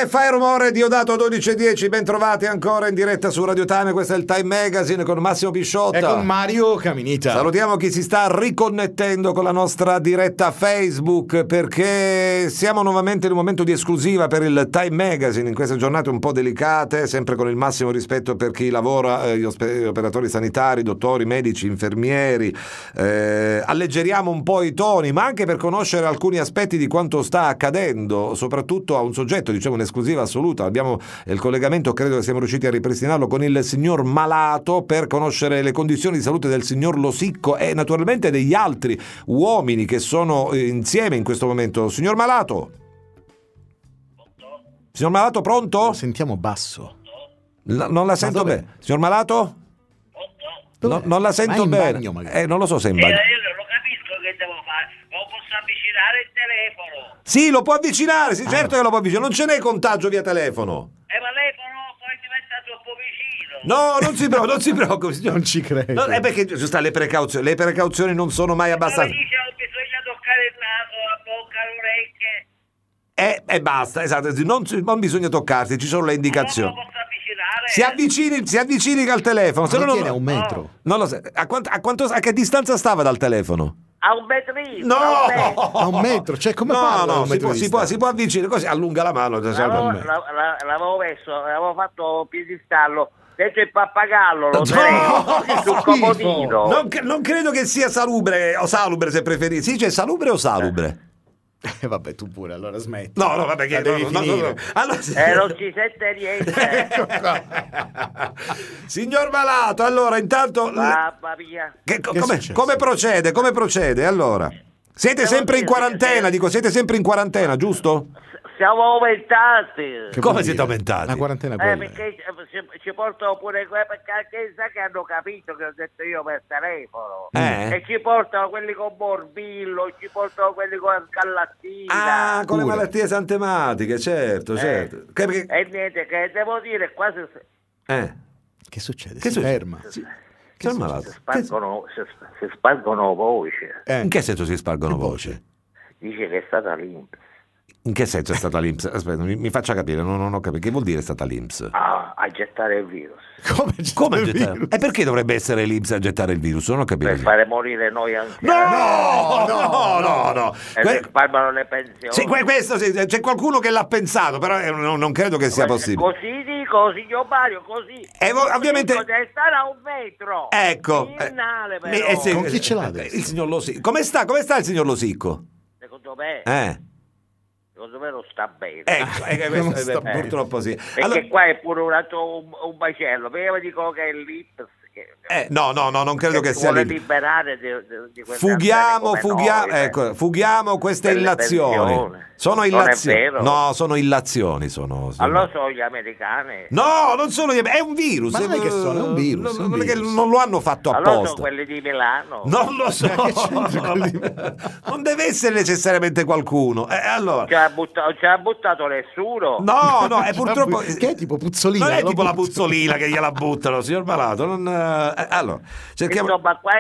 Fai rumore, Diodato 12:10, ben trovati ancora in diretta su Radio Time, questo è il Time Magazine con Massimo Pisciotta e con Mario Caminita. Salutiamo chi si sta riconnettendo con la nostra diretta Facebook, perché siamo nuovamente in un momento di esclusiva per il Time Magazine in queste giornate un po' delicate, sempre con il massimo rispetto per chi lavora, gli operatori sanitari, dottori, medici, infermieri. Alleggeriamo un po' i toni, ma anche per conoscere alcuni aspetti di quanto sta accadendo, soprattutto a un soggetto, diciamo un'esclusiva assoluta. Abbiamo il collegamento, credo che siamo riusciti a ripristinarlo, con il signor Malato per conoscere le condizioni di salute del signor Losicco e naturalmente degli altri uomini che sono insieme in questo momento. Signor Malato? Signor Malato, pronto? Lo sentiamo basso. Non la sento bene. Signor Malato? Non la sento bene. Bagno, magari. Non lo so se è in bagno. Io non lo capisco che devo fare. Lo posso avvicinare il telefono? Sì, lo può avvicinare, sì, certo che lo può avvicinare. Non ce n'è contagio via telefono. Ma lei poi diventa troppo vicino. No, non si preoccupi, signor. Non ci credo. No, è perché le precauzioni non sono mai abbastanza. Ma dice bisogna toccare il naso, la bocca, le orecchie. E basta, esatto, non bisogna toccarsi, ci sono le indicazioni. Non lo posso avvicinare? Si avvicini al telefono, se no lo non tiene a un metro. non lo so. A che distanza stava dal telefono? A un metrino. No! A un metro, cioè come parla a un metro di si può avvicinare, così allunga la mano. L'avevo fatto piedistallo dentro il pappagallo, lo No, tenevo che sul schifo. comodino. Non credo che sia salubre o salubre, se preferisci. Si dice salubre o salubre? Vabbè, tu pure, allora smetti. No, vabbè, che La devi finire. no. Allora, Non si sente niente. Ecco qua. Signor Malato, allora intanto Mamma mia. come procede? Allora, siete sempre in quarantena, siete sempre in quarantena, giusto? Siamo aumentati. Che Come vuol siete dire? aumentati? La quarantena quella. Perché ci portano pure perché sa che hanno capito che ho detto io per telefono. Eh? E ci portano quelli con morbillo, ci portano quelli con scarlattina. Ah, con le Pure. malattie santematiche, certo. E niente, che devo dire, quasi Che succede? Che Si succede? ferma. Signor Malato, si spargono voci. in che senso si spargono voci? Dice che è stata l'Inps. In che senso è stata l'Inps? Aspetta, mi faccia capire, non ho capito. Che vuol dire è stata l'Inps? A gettare il virus. Come il gettare? virus? E perché dovrebbe essere l'Inps a gettare il virus? Non ho capito. Per fare morire noi anziani. No. E risparmiano le pensioni. Sì, questo sì, c'è qualcuno che l'ha pensato, però non credo che sia possibile. Così dico, signor Mario, così. Ovviamente. Deve stare a un metro. Ecco. Finale, però. Sì, Con chi ce l'ha adesso? Il signor Losicco. Come sta il signor Losicco? Secondo me non sta bene. Questo Non sta bene. purtroppo sì. Perché Allora, qua è pure un bacello. Prima dico che è l'Inps. no, non credo che sia vuole lì. liberare di queste Fughiamo queste delle illazioni. pensioni. Sono Non è illazioni. vero? No, sono illazioni. Allora sono gli americani. No, non sono è un virus. Ma non è che sono, è un virus, è un Non è che virus. non lo hanno fatto Allora sono apposta. quelli di Milano. Non lo so. Che c'entra quelli di Non deve essere necessariamente qualcuno. Allora. Non ci ha buttato nessuno. No, è purtroppo. Che è tipo puzzolina? Non è lo tipo la butta. puzzolina che gliela buttano, signor Malato. Allora, cerchiamo. Insomma, qua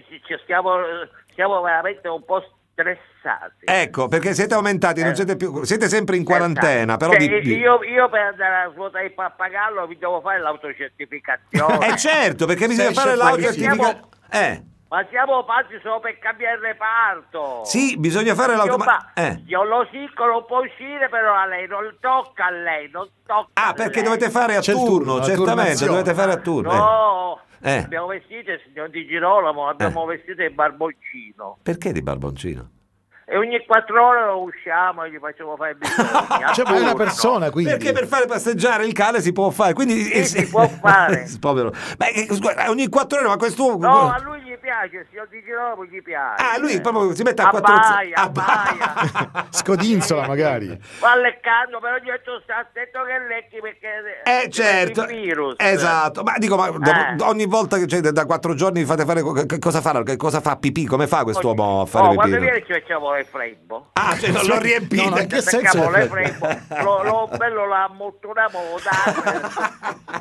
siamo veramente un po' stressati. Ecco, perché siete aumentati, non siete più. Siete sempre in quarantena, però Io per andare a svuotare il pappagallo vi devo fare l'autocertificazione. certo, perché bisogna Sei fare certo che l'autocertificazione. Ma siamo pazzi solo per cambiare il reparto. Sì, bisogna fare l'autocertificazione. Io lo sicco non può uscire, però a lei non tocca a lei, non tocca a Perché lei. dovete fare a C'è il turno, turno, la certamente, turnazione. dovete fare a turno. No, Eh. abbiamo vestito il signor Di Girolamo, abbiamo vestito il barboncino. Perché di barboncino? E ogni 4 ore lo usciamo e gli facciamo fare il bisogno. Cioè, ma è una persona, quindi. Perché per fare passeggiare il cane si può fare, quindi Sì, si può fare. Povero. Scusa, ogni 4 ore, ma quest'uomo. No, a lui gli piace, il signor Di Girolamo gli piace. Lui proprio si mette a 4 Abbaia. Scodinzola magari. Va leccando, però gli ho detto sta attento che lecchi perché certo, il virus. esatto, ma dico, ogni volta che da 4 giorni fate fare cosa farà? Cosa fa pipì? Come fa quest'uomo a fare pipì? Quando viene ci facciamo le frebbo. Cioè non lo riempite. No, in che senso? Perché le frebbo, lo bello la ammottoriamo da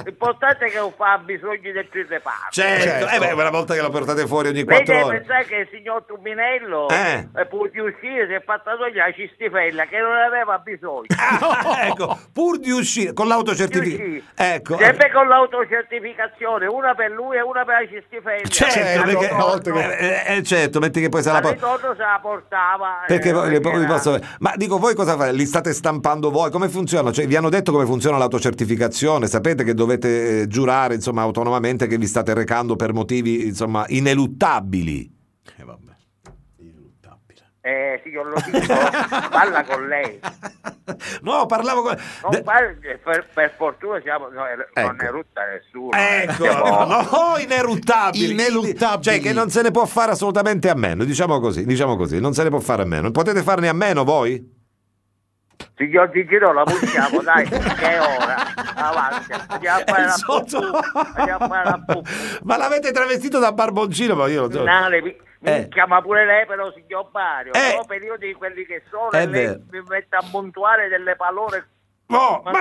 L'importante è che non fa bisogni del reparto. Certo, una volta che lo portate fuori ogni Lei 4 deve ore. pensare che il signor Tuminello pur di uscire si è fatta togliere la cistifella che non aveva bisogno. Ecco, pur di uscire con l'autocertificazione. Ecco. Sempre con l'autocertificazione, una per lui e una per la cistifella. Certo, perché certo, metti che poi sarà al ritorno se la portava. Perché ma dico, voi cosa fate? Li state stampando voi? Come funziona? Cioè, vi hanno detto come funziona l'autocertificazione? Sapete che dovete giurare, insomma, autonomamente che vi state recando per motivi, insomma, ineluttabili. Vabbè. Ineluttabile. Signor Lo dico, parla con lei. No, parlavo con... per fortuna siamo, non erutta nessuno. Ecco, no, ineluttabili. Ineluttabili. Cioè che non se ne può fare assolutamente a meno, diciamo così, non se ne può fare a meno. Potete farne a meno voi? Signor Di Giro, la pucciamo, dai, che è ora. Avanti, andiamo a fare la pupù. Ma l'avete travestito da barboncino? Ma io non so. Mi chiama pure lei, però, signor Mario. Sono periodi quelli che sono e lei mi mette a montuare delle parole. No, ma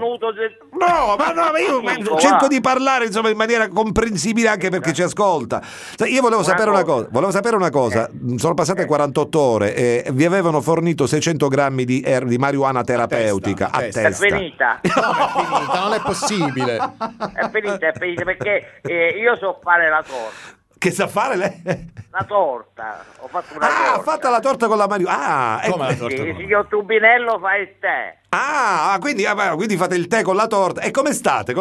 io cerco di parlare, insomma, in maniera comprensibile anche per chi ci ascolta. Io volevo sapere una cosa. Sono passate 48 ore e vi avevano fornito 600 grammi di marijuana terapeutica a testa. È finita. Non è possibile. È finita perché io so fare la torta. Che sa fare lei? La torta. Ho fatto una torta. Ha fatto la torta con la marijuana. Come la torta? Sì, il signor Tubinello fa il tè. Quindi fate il tè con la torta. E come state?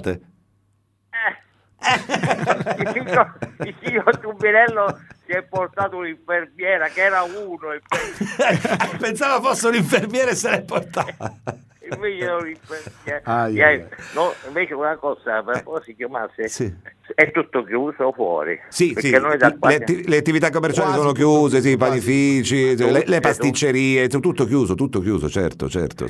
Il signor Tubinello si è portato un'infermiera che era uno. Pensava fosse un infermiere e se l'è portata. Invece una cosa, a proposito, è tutto chiuso fuori. Sì, le attività commerciali sono chiuse, i panifici, le pasticcerie, tutto chiuso, certo.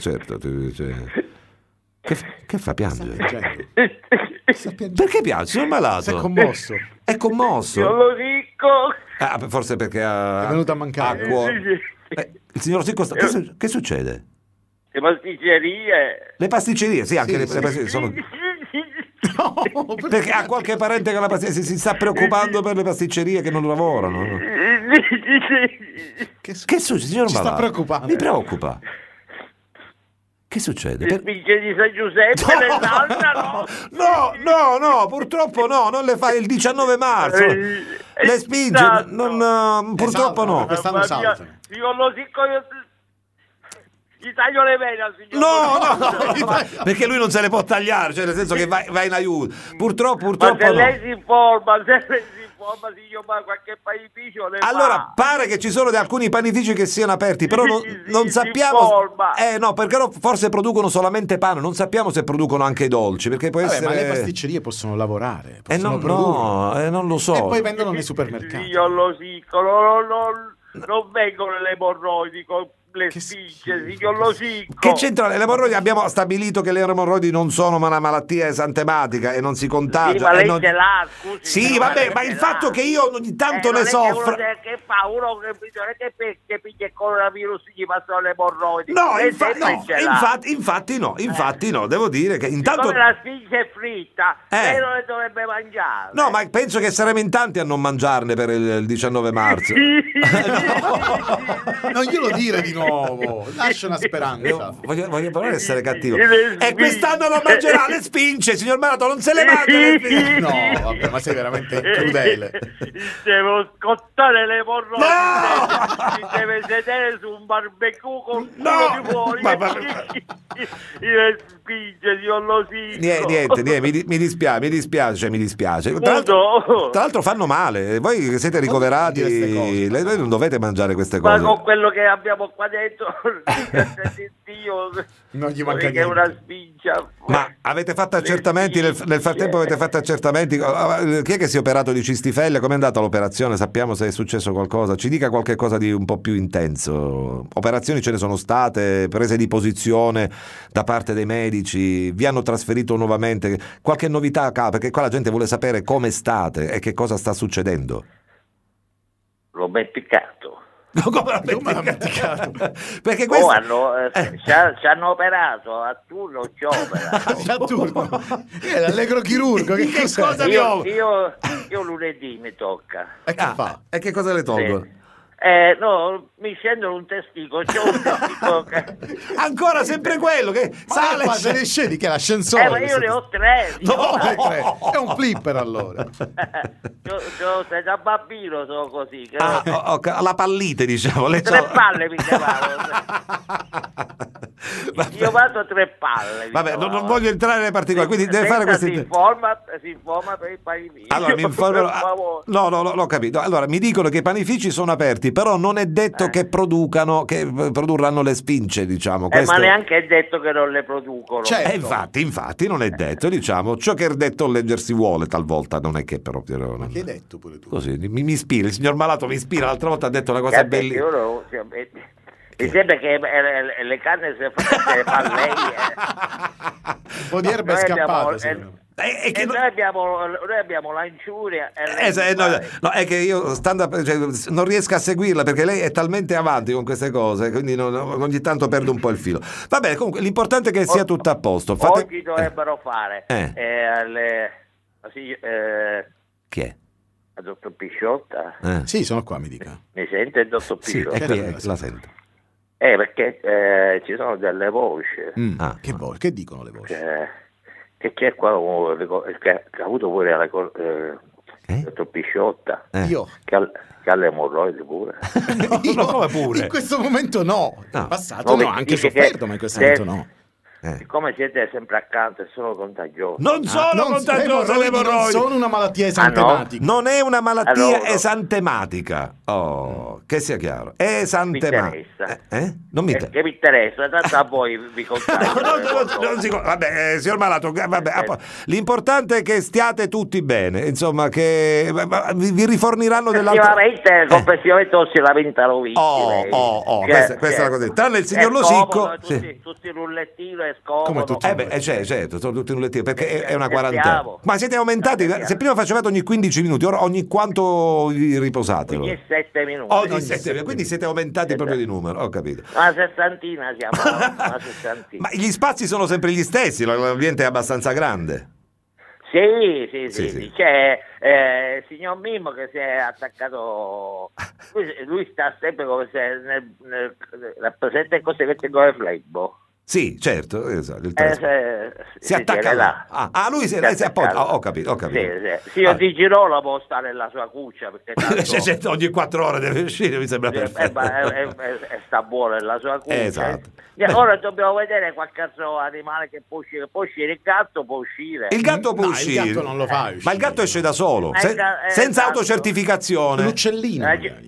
Che fa piangere? Perché piange? Sono malato. È commosso. Non lo dico. Forse perché è venuto a mancare. Il signor Sicco che succede? Le pasticcerie, sì, anche le pasticcerie sono... No, perché ha qualche parente che la pasticceria si sta preoccupando per le pasticcerie che non lavorano. Che succede, signor Malato? Sta preoccupando. Mi preoccupa. Che succede? Le spinge di San Giuseppe No, purtroppo no, non le fa il 19 marzo. Le spinge, purtroppo no. Quest'anno saltano. Io lo dico, gli taglio le vene al signor. No, perché lui non se le può tagliare, cioè nel senso che va in aiuto. Purtroppo ma se lei si informa, signor, ma qualche panificio le allora, pare che ci sono alcuni panifici che siano aperti, però non sappiamo. No, perché forse producono solamente pane, non sappiamo se producono anche i dolci, perché può essere. Ma le pasticcerie possono lavorare, non lo so. E poi vendono nei supermercati. Io lo dico, non vengono le emorroidi con le spinge, signor Losicco. Che c'entra le emorroidi? Abbiamo stabilito che le emorroidi non sono una malattia esantematica e non si contagia. Sì, ma lei ce l'ha, scusi. Sì, vabbè, ma il fatto che io ogni tanto ne soffro. Che fa uno che piglia il coronavirus gli passano le emorroidi? No, infatti no, devo dire che intanto. Come la spinge è fritta, lei non le dovrebbe mangiare. No, ma penso che saremo in tanti a non mangiarne per il 19 marzo. Non glielo dire di nuovo, lascia una speranza. Voglio però essere cattivo. E quest'anno non mangerà le spince, signor Malato, non se le mangia le spince. No, vabbè, ma sei veramente crudele. Devo scottare le emorroidi. Si deve sedere su un barbecue con il culo di fuori. Le spinge, signor Losicco. Niente, mi dispiace. Tra l'altro fanno male. Voi che siete ricoverati, voi non dovete mangiare queste cose. Ma con quello che abbiamo qua dentro, non gli manca che è una spingia. Ma avete fatto accertamenti? Nel frattempo avete fatto accertamenti? Chi è che si è operato di cistifelle? Com'è andata l'operazione? Sappiamo se è successo qualcosa? Ci dica qualche cosa di un po' più intenso. Operazioni ce ne sono state, prese di posizione da parte dei medici, vi hanno trasferito nuovamente? Qualche novità? Perché qua la gente vuole sapere come state e che cosa sta succedendo. L'ho beccato. Come l'ha dimenticato? Perché questo... ci hanno operato a turno, ci operano. A turno. L'allegro chirurgo, che cosa io lunedì mi tocca. E che fa? E che cosa le tolgo? Sì. No, mi scendono un testicolo, c'è un testicolo Ancora sempre quello che sale. Se ne scedi che è l'ascensore. Ma io ne ho 3. È un flipper allora. Sei da bambino sono così. La pallite, diciamo. 3 palle mi chiamavo. Io vado 3 palle. Vabbè, non voglio entrare nei particolari, quindi deve fare questi... Si informa per i panifici. Allora, mi informerò. No, l'ho capito. Allora, mi dicono che i panifici sono aperti, però non è detto che produrranno le spince, diciamo. Ma neanche è detto che non le producono. Certo. Infatti non è detto, diciamo. Ciò che è detto leggersi vuole talvolta, non è che proprio... Ma che hai detto pure tu? Così, mi ispira, il signor Malato mi ispira, l'altra volta ha detto una cosa bellissima. Mi sembra che le canne se fa lei. Un po' di erba è scappata. Noi abbiamo l'Anciuria no, è che io non riesco a seguirla perché lei è talmente avanti con queste cose, quindi ogni tanto perdo un po' il filo. Vabbè, comunque l'importante è che sia tutto a posto. Oggi dovrebbero fare chi è? Il dottor Pisciotta? Sì, sono qua, mi dica. Mi sente il dottor Pisciotta? Sì, è qui, la sento. Perché ci sono delle voci. Che dicono le voci? Che c'è qua che ha avuto pure il dottor Pisciotta. Io? Che ha le emorroidi pure. No, come pure? In questo momento no. In passato no, anche sofferto, ma in questo momento no. Siccome siete sempre accanto e sono contagiosi. Non sono contagioso le emorroidi. Non sono una malattia esantematica. Non è una malattia esantematica. Che sia chiaro. Esantematica. Non mi interessa. Che mi interessa, tanto a voi vi contagio. Vabbè, signor Malato, l'importante è che stiate tutti bene, insomma, che vi riforniranno dell'altro. Complessivamente non si lamentano vittime. Questa è la cosa. Tranne il signor Losicco. Tutti i rullettini è scomodo. Come tutti? Certo, sono tutti in lettino perché è una quarantena. Ma siete aumentati? Se prima facevate ogni 15 minuti, ora ogni quanto vi riposate? Ogni 7 minuti. Quindi siete aumentati proprio di numero, ho capito. Una sessantina siamo, una sessantina. Ma gli spazi sono sempre gli stessi, l'ambiente è abbastanza grande. Sì. C'è il signor Mimmo che si è attaccato. Lui sta sempre come se rappresenta il cosiddetto come flebbo. Sì, certo, esatto. Si attacca là. Lui si appoggia. Ho capito. Sì, io di Girolamo sta nella sua cuccia perché tanto... ogni 4 ore deve uscire, mi sembra perfetto. Sta buono nella sua cuccia. Esatto. Ora dobbiamo vedere qualche altro animale che può uscire. Può uscire il gatto, può uscire. Il gatto può uscire. Il gatto non lo fa uscire. Ma il gatto esce da solo, senza autocertificazione. L'uccellino.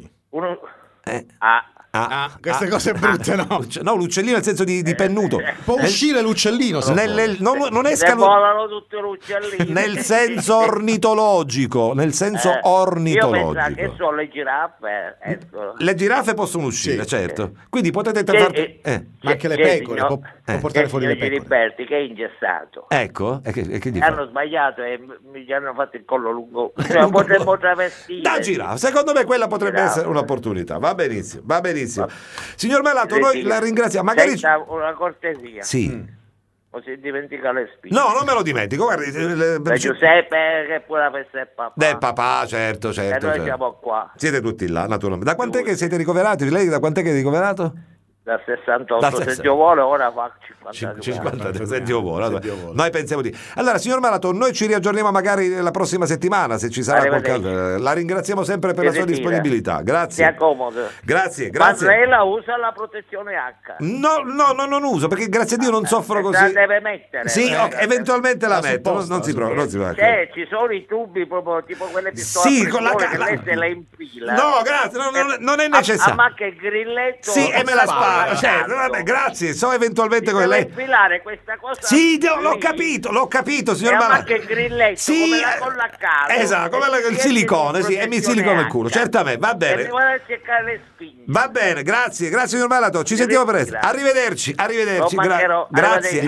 Queste cose brutte, no? No, l'uccellino nel senso di pennuto. Può uscire l'uccellino. Non esca volano tutti gli uccellini. Nel senso ornitologico. Io penso che sono le giraffe. Le giraffe possono uscire, certo. Quindi potete ma anche le pecore. Può portare fuori le pecore. Liberti che è ingessato. Ecco. E che hanno sbagliato e mi hanno fatto il collo lungo. Potremmo travestire. Da giraffe. Secondo me quella potrebbe essere un'opportunità. Va benissimo. Signor Malato, noi la ringraziamo. Magari una cortesia. Sì. O si dimentica le spine. No, non me lo dimentico. Guardi, Giuseppe che pure la festa del papà. Del papà, certo. E noi siamo qua. Siete tutti là, naturalmente. Da quant'è che siete ricoverati? Lei da quant'è che è ricoverato? Da 68, se Dio vuole ora fa 50, se Dio vuole. Noi pensiamo di... Allora, signor Malato, noi ci riaggiorniamo magari la prossima settimana, se ci sarà qualcosa. La ringraziamo sempre per la sua disponibilità. Grazie. Si accomoda. Grazie. Mazzella usa la protezione H. No, non uso, perché grazie a Dio non soffro così. La deve mettere. Sì, eventualmente la metto, non si preoccupi. Ci sono i tubi proprio tipo quelle pistole con la che lei se le infila. No, grazie, non è necessario. Ma che grilletto. Sì, e me la spara. Vabbè, grazie, so eventualmente come lei infilare questa cosa. Sì, l'ho capito, signor Malato. Ma che grilletto, sì, come la colla a casa. Esatto, come il silicone, sì, e mi silicono il culo, certamente, va bene. E mi vuole cercare le spinge. Va bene, grazie signor Malato, ci sentiamo presto. Arrivederci. Grazie.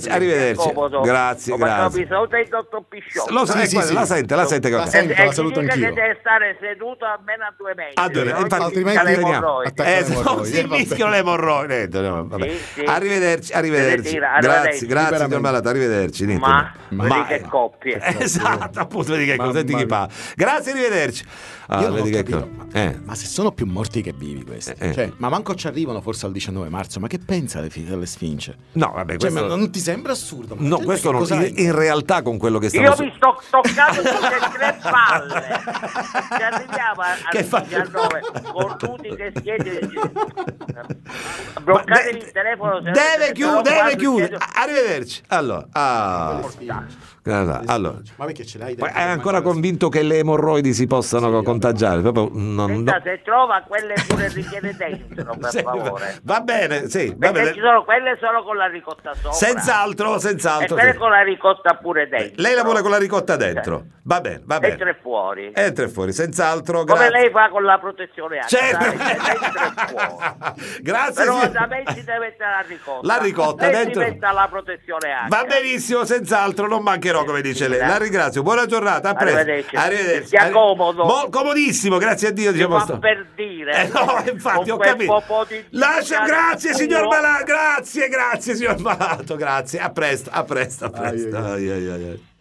Mi saluta il dottor Pisciotto. Lo sente la saluto anch'io. Che deve stare seduto almeno a 2 metri. Altrimenti si rischiano le emorroidi. Arrivederci. Grazie signor Malato, arrivederci. Ma che coppie. Esatto, appunto, vedi che cosa ti fa. Grazie, arrivederci. Ma se sono più morti che vivi questi, cioè, ma manco ci arrivano forse al 19 marzo, ma che pensa delle Sfinge? No, vabbè, questo... ma non ti sembra assurdo? No, questo non, in realtà con quello che stiamo... Io mi sto toccando sulle 3 palle. Ci arriviamo al 19 con tutti che siete bloccate il telefono. Deve chiudere. Arrivederci. Allora, ma perché ce l'hai? È ancora convinto che le emorroidi si possano contagiare? Proprio se trova quelle pure richiede dentro, per favore. Va bene, sì. Perché ci sono quelle solo con la ricotta sopra. Senz'altro. E quelle con la ricotta pure dentro. Lei la vuole con la ricotta dentro. Va bene. Entra e fuori. Senz'altro. Come lei fa con la protezione anche. Certo. Entra e fuori. Grazie. Però da me si deve mettere la ricotta. La ricotta dentro. Si metta la protezione anche. Va benissimo, senz'altro, non mancherò, come dice lei. La ringrazio. Buona giornata, a presto. Arrivederci. Sia comodo. Comodissimo, grazie a Dio. Diciamo per dire. No, infatti ho capito. Grazie signor Malato, grazie signor Malato, grazie. A presto. Ai.